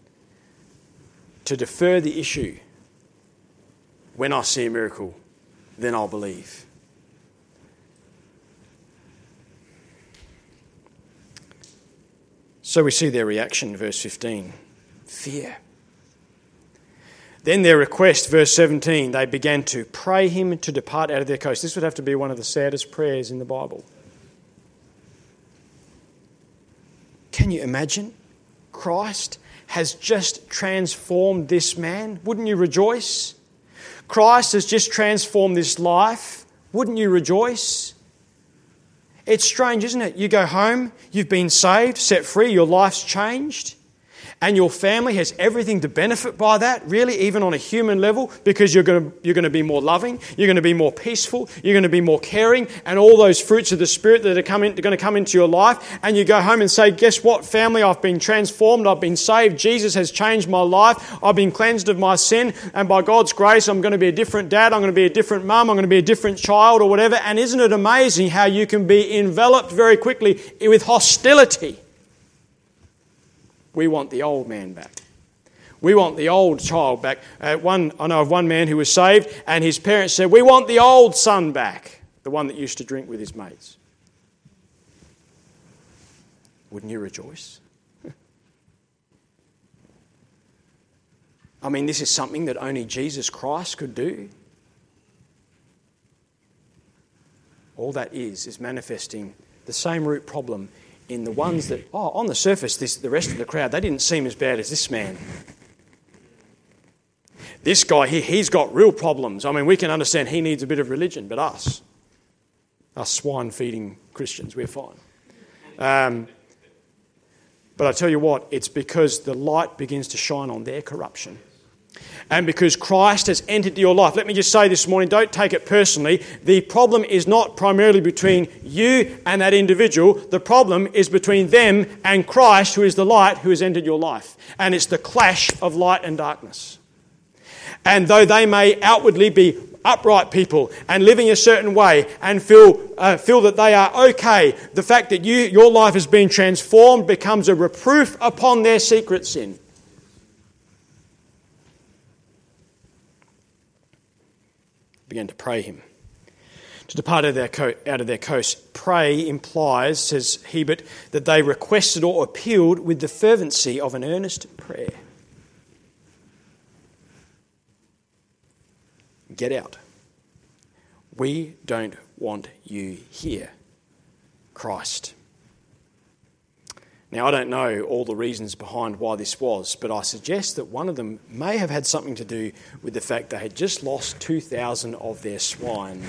to defer the issue. When I see a miracle, then I'll believe. So we see their reaction, verse fifteen, fear. Then their request, verse seventeen, they began to pray him to depart out of their coast. This would have to be one of the saddest prayers in the Bible. Can you imagine? Christ has just transformed this man. Wouldn't you rejoice? Christ has just transformed this life. Wouldn't you rejoice? It's strange, isn't it? You go home, you've been saved, set free, your life's changed, and your family has everything to benefit by that, really, even on a human level, because you're going to, you're going to be more loving, you're going to be more peaceful, you're going to be more caring, and all those fruits of the Spirit that are, coming, are going to come into your life. And you go home and say, guess what, family? I've been transformed, I've been saved, Jesus has changed my life, I've been cleansed of my sin, and by God's grace, I'm going to be a different dad, I'm going to be a different mum, I'm going to be a different child or whatever. And isn't it amazing how you can be enveloped very quickly with hostility? We want the old man back. We want the old child back. Uh, one, I know of one man who was saved and his parents said, we want the old son back, the one that used to drink with his mates. Wouldn't you rejoice? I mean, this is something that only Jesus Christ could do. All that is, is manifesting the same root problem in the ones that, oh, on the surface, this, the rest of the crowd, they didn't seem as bad as this man. This guy, he, he's got real problems. I mean, we can understand he needs a bit of religion, but us, us swine-feeding Christians, we're fine. Um, but I tell you what, it's because the light begins to shine on their corruption. And because Christ has entered your life. Let me just say this morning, don't take it personally. The problem is not primarily between you and that individual. The problem is between them and Christ, who is the light, who has entered your life. And it's the clash of light and darkness. And though they may outwardly be upright people and living a certain way and feel uh, feel that they are okay, the fact that you your life has been transformed becomes a reproof upon their secret sin. Began to pray him to depart out of their, co- out of their coast. Pray implies, says Hebert, that they requested or appealed with the fervency of an earnest prayer. Get out. We don't want you here, Christ. Now, I don't know all the reasons behind why this was, but I suggest that one of them may have had something to do with the fact they had just lost two thousand of their swine.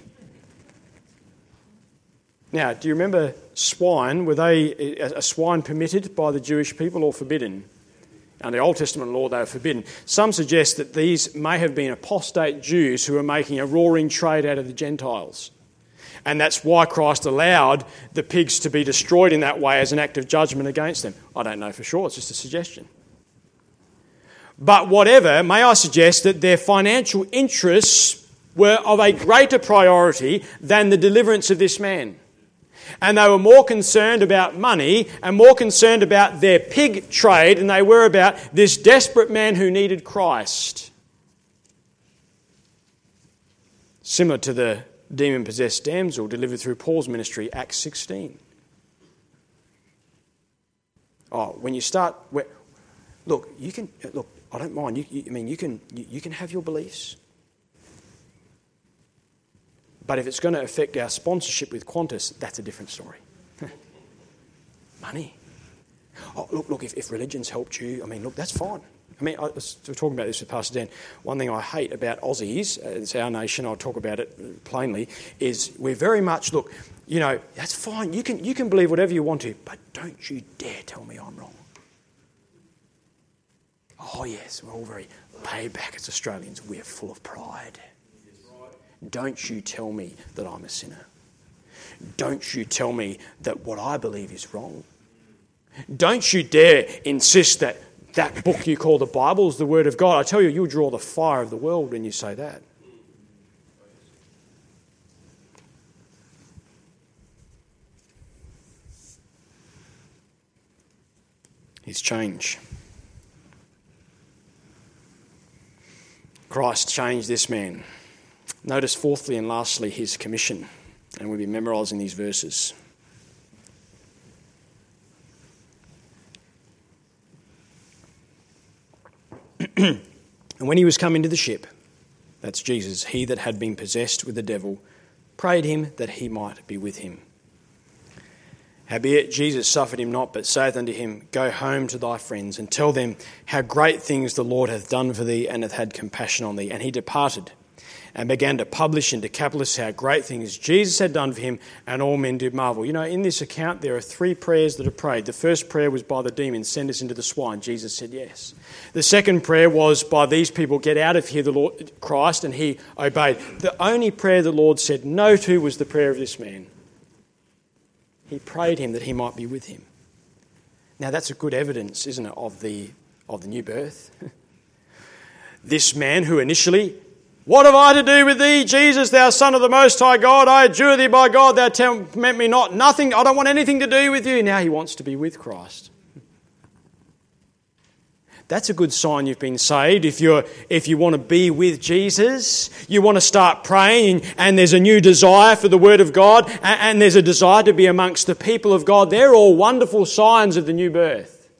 Now, do you remember swine? Were they a swine permitted by the Jewish people or forbidden? Under the Old Testament law, they were forbidden. Some suggest that these may have been apostate Jews who were making a roaring trade out of the Gentiles. And that's why Christ allowed the pigs to be destroyed in that way as an act of judgment against them. I don't know for sure, it's just a suggestion. But whatever, may I suggest that their financial interests were of a greater priority than the deliverance of this man. And they were more concerned about money and more concerned about their pig trade than they were about this desperate man who needed Christ. Similar to the demon-possessed damsel delivered through Paul's ministry, Acts sixteen. Oh, when you start... Look, you can... Look, I don't mind. You, you, I mean, you can you, you can have your beliefs. But if it's going to affect our sponsorship with Qantas, that's a different story. Money. Oh, look, look. If, if religion's helped you, I mean, look, that's fine. I mean, I was talking about this with Pastor Dan. One thing I hate about Aussies, uh, it's our nation. I'll talk about it plainly. Is we're very much look. You know, that's fine. You can you can believe whatever you want to, but don't you dare tell me I'm wrong. Oh yes, we're all very laid back as Australians. We're full of pride. Don't you tell me that I'm a sinner. Don't you tell me that what I believe is wrong. Don't you dare insist that that book you call the Bible is the Word of God. I tell you, you'll draw the fire of the world when you say that. His change. Christ changed this man. Notice fourthly and lastly his commission, and we'll be memorising these verses. And when he was come into the ship, that's Jesus, he that had been possessed with the devil prayed him that he might be with him. Howbeit Jesus suffered him not, but saith unto him, Go home to thy friends, and tell them how great things the Lord hath done for thee, and hath had compassion on thee. And he departed, and began to publish in Decapolis how great things Jesus had done for him, and all men did marvel. You know, in this account there are three prayers that are prayed. The first prayer was by the demon, send us into the swine. Jesus said yes. The second prayer was by these people, get out of here, the Lord Christ, and he obeyed. The only prayer the Lord said no to was the prayer of this man. He prayed him that he might be with him. Now that's a good evidence, isn't it, of the of the new birth. This man who initially, what have I to do with thee, Jesus, thou Son of the Most High God? I adjure thee by God, thou tempt me not. Nothing, I don't want anything to do with you. Now he wants to be with Christ. That's a good sign you've been saved. If you're, if you want to be with Jesus, you want to start praying, and there's a new desire for the Word of God, and, and there's a desire to be amongst the people of God. They're all wonderful signs of the new birth.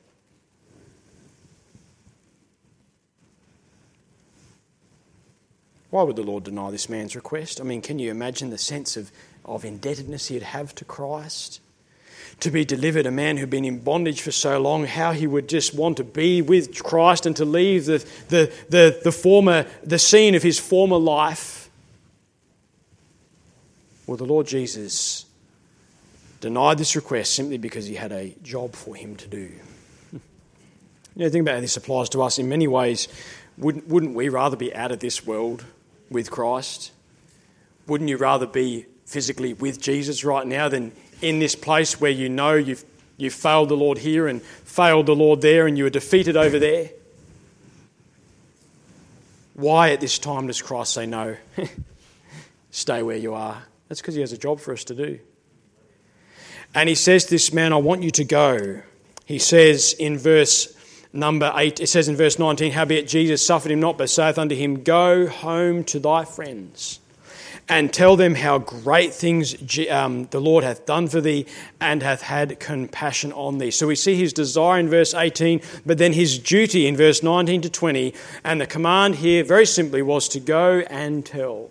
Why would the Lord deny this man's request? I mean, can you imagine the sense of, of indebtedness he'd have to Christ? To be delivered, a man who'd been in bondage for so long, how he would just want to be with Christ and to leave the, the, the, the former, the scene of his former life. Well, the Lord Jesus denied this request simply because he had a job for him to do. You know, think about how this applies to us. In many ways, wouldn't, wouldn't we rather be out of this world with Christ? Wouldn't you rather be physically with Jesus right now than in this place where you know you've you've failed the Lord here and failed the Lord there and you are defeated over there? Why at this time does Christ say no? Stay where you are. That's because he has a job for us to do. And he says to this man, I want you to go. He says in verse number eight, it says in verse nineteen, howbeit Jesus suffered him not, but saith unto him, Go home to thy friends, and tell them how great things um, the Lord hath done for thee, and hath had compassion on thee. So we see his desire in verse eighteen, but then his duty in verse nineteen to twenty. And the command here, very simply, was to go and tell.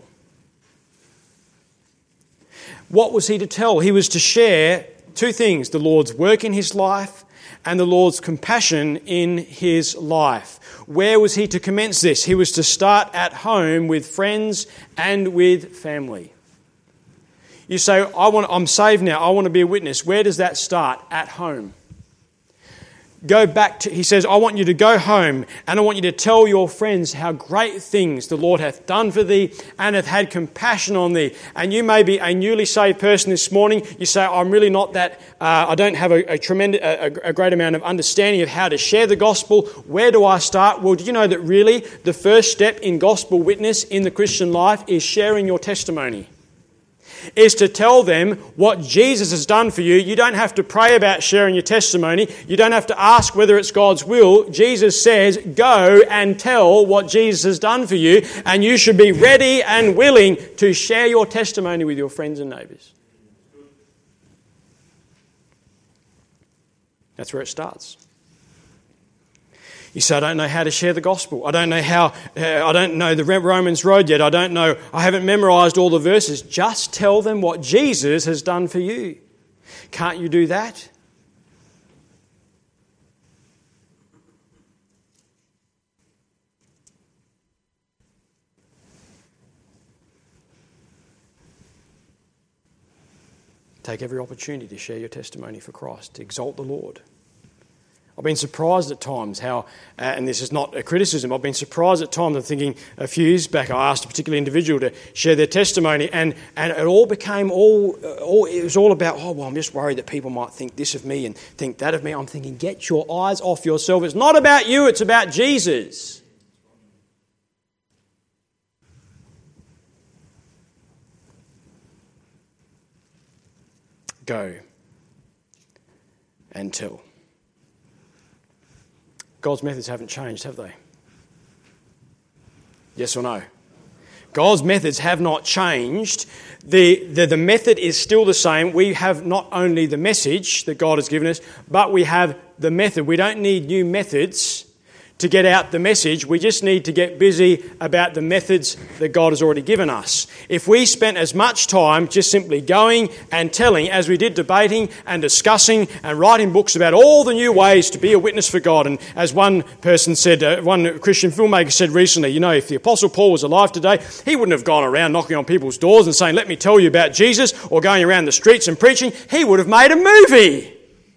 What was he to tell? He was to share two things: the Lord's work in his life and the Lord's compassion in his life. Where was he to commence this? He was to start at home with friends and with family. You say, I want, I'm saved now, I want to be a witness. Where does that start? At home. go back to, he says, I want you to go home and I want you to tell your friends how great things the Lord hath done for thee and hath had compassion on thee. And you may be a newly saved person this morning. You say, I'm really not that, uh, I don't have a, a tremendous, a, a great amount of understanding of how to share the gospel. Where do I start? Well, do you know that really the first step in gospel witness in the Christian life is sharing your testimony? Is to tell them what Jesus has done for you. You don't have to pray about sharing your testimony. You don't have to ask whether it's God's will. Jesus says, go and tell what Jesus has done for you, and you should be ready and willing to share your testimony with your friends and neighbours. That's where it starts. You say, I don't know how to share the gospel. I don't know how, uh, I don't know the Romans road yet. I don't know, I haven't memorised all the verses. Just tell them what Jesus has done for you. Can't you do that? Take every opportunity to share your testimony for Christ, to exalt the Lord. I've been surprised at times how, uh, and this is not a criticism, I've been surprised at times. I'm thinking a few years back I asked a particular individual to share their testimony, and, and it all became all, all, it was all about, oh, well, I'm just worried that people might think this of me and think that of me. I'm thinking, get your eyes off yourself. It's not about you, it's about Jesus. Go and tell. God's methods haven't changed, have they? Yes or no? God's methods have not changed. The, the, the method is still the same. We have not only the message that God has given us, but we have the method. We don't need new methods to get out the message. We just need to get busy about the methods that God has already given us. If we spent as much time just simply going and telling as we did debating and discussing and writing books about all the new ways to be a witness for God, and as one person said, uh, one Christian filmmaker said recently, you know, if the Apostle Paul was alive today, he wouldn't have gone around knocking on people's doors and saying, let me tell you about Jesus, or going around the streets and preaching. He would have made a movie.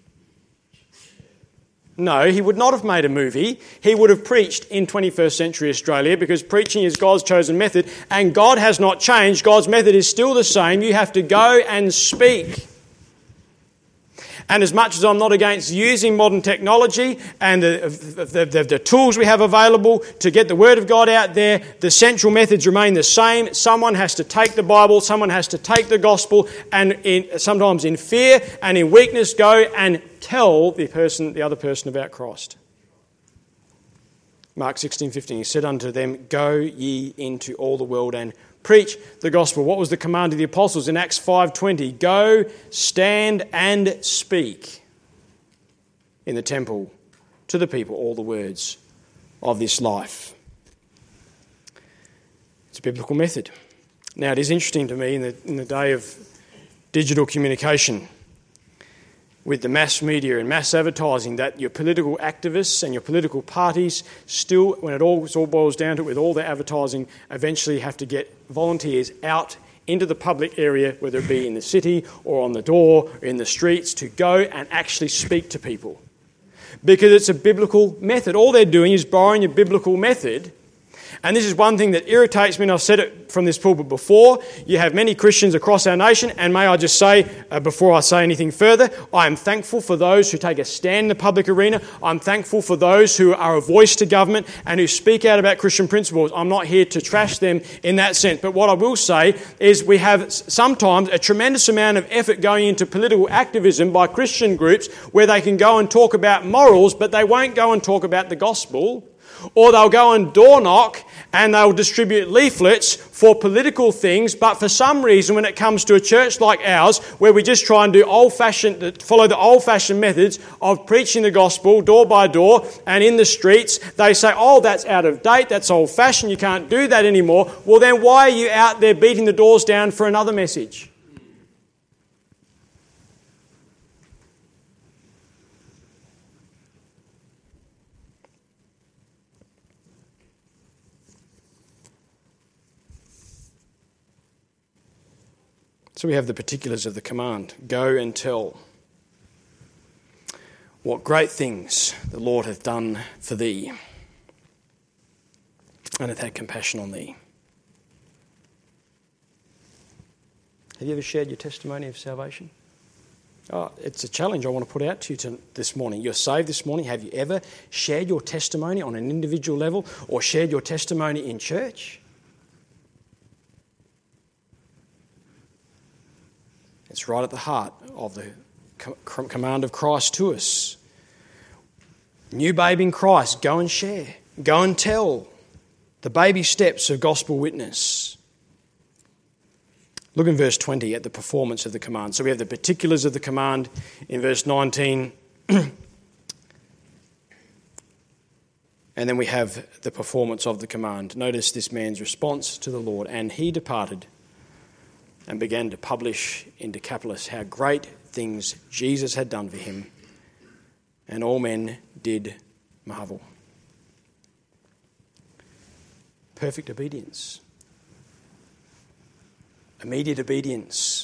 No, he would not have made a movie. He would have preached in twenty-first century Australia, because preaching is God's chosen method, and God has not changed. God's method is still the same. You have to go and speak. And as much as I'm not against using modern technology and the, the, the, the tools we have available to get the Word of God out there, the central methods remain the same. Someone has to take the Bible, someone has to take the gospel, and in, sometimes in fear and in weakness go and tell the person, the other person about Christ. Mark sixteen fifteen, he said unto them, go ye into all the world and preach the gospel. What was the command of the apostles in Acts five twenty? Go, stand and speak in the temple to the people all the words of this life. It's a biblical method. Now, it is interesting to me in the, in the day of digital communication, with the mass media and mass advertising, that your political activists and your political parties still, when it all, it all boils down to it, with all their advertising, eventually have to get volunteers out into the public area, whether it be in the city or on the door or in the streets, to go and actually speak to people. Because it's a biblical method. All they're doing is borrowing a biblical method. And this is one thing that irritates me, and I've said it from this pulpit before. You have many Christians across our nation, and may I just say, uh, before I say anything further, I am thankful for those who take a stand in the public arena. I'm thankful for those who are a voice to government and who speak out about Christian principles. I'm not here to trash them in that sense. But what I will say is we have sometimes a tremendous amount of effort going into political activism by Christian groups, where they can go and talk about morals, but they won't go and talk about the gospel. Or they'll go and door knock and they'll distribute leaflets for political things, but for some reason when it comes to a church like ours, where we just try and do old-fashioned, follow the old-fashioned methods of preaching the gospel door by door and in the streets, they say, oh, that's out of date, that's old-fashioned, you can't do that anymore. Well, then why are you out there beating the doors down for another message? So we have the particulars of the command. Go and tell. what great things the Lord hath done for thee, and hath had compassion on thee. Have you ever shared your testimony of salvation? Oh, it's a challenge I want to put out to you to this morning. You're saved this morning. Have you ever shared your testimony on an individual level or shared your testimony in church? It's right at the heart of the command of Christ to us. New babe in Christ, go and share. Go and tell the baby steps of gospel witness. Look in verse twenty at the performance of the command. So we have the particulars of the command in verse nineteen. And then we have the performance of the command. Notice this man's response to the Lord. And he departed and began to publish in Decapolis how great things Jesus had done for him. And all men did marvel. Perfect obedience. Immediate obedience.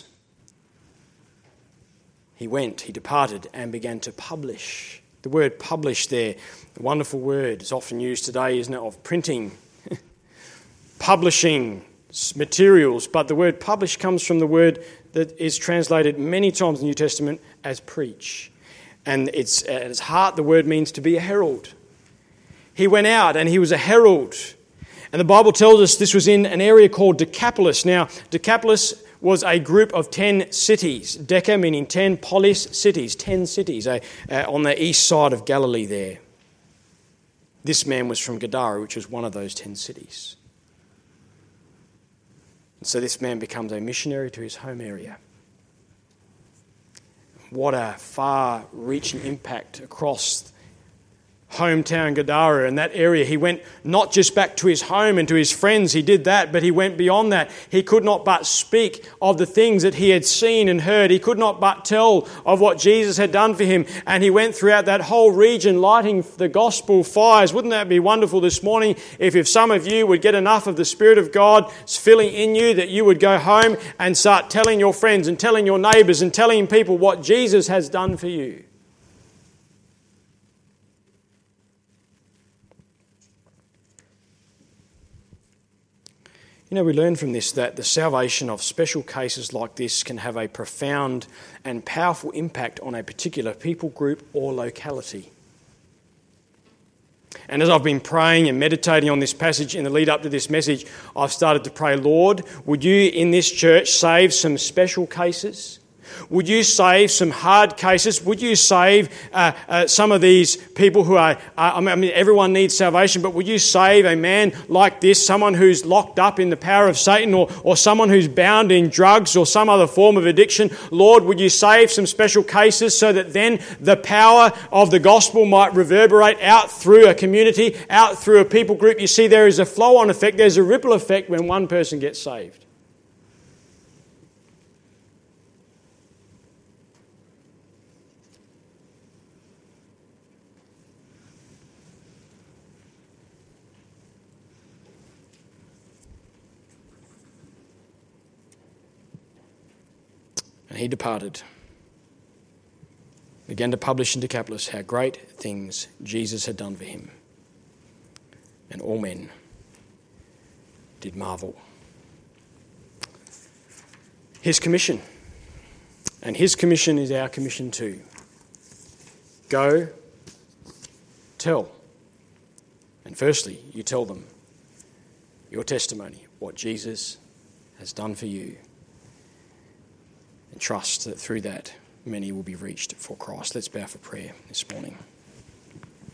He went, he departed, and began to publish. The word publish there, a wonderful word, is often used today, isn't it, of printing, publishing materials. But the word publish comes from the word that is translated many times in the New Testament as preach. And it's, at its heart, the word means to be a herald. He went out and he was a herald. And the Bible tells us this was in an area called Decapolis. Now, Decapolis was a group of ten cities. Deca meaning ten, polis, cities, ten cities uh, uh, on the east side of Galilee there. This man was from Gadara, which was one of those ten cities. And so this man becomes a missionary to his home area. What a far-reaching impact across hometown Gadara and that area. He went not just back to his home and to his friends, he did that, but he went beyond that. He could not but speak of the things that he had seen and heard. He could not but tell of what Jesus had done for him. And he went throughout that whole region lighting the gospel fires. Wouldn't that be wonderful this morning if, if some of you would get enough of the Spirit of God filling in you that you would go home and start telling your friends and telling your neighbours and telling people what Jesus has done for you. You know, we learn from this that the salvation of special cases like this can have a profound and powerful impact on a particular people group or locality. And as I've been praying and meditating on this passage in the lead up to this message, I've started to pray, Lord, would you in this church save some special cases? Would you save some hard cases? Would you save uh, uh, some of these people who are, uh, I mean, everyone needs salvation, but would you save a man like this, someone who's locked up in the power of Satan, or, or someone who's bound in drugs or some other form of addiction? Lord, would you save some special cases so that then the power of the gospel might reverberate out through a community, out through a people group? You see, there is a flow-on effect, there's a ripple effect when one person gets saved. And he departed, began to publish in Decapolis how great things Jesus had done for him. And all men did marvel. His commission. And his commission is our commission too. Go, tell. And firstly, you tell them your testimony, what Jesus has done for you. And trust that through that, many will be reached for Christ. Let's bow for prayer this morning.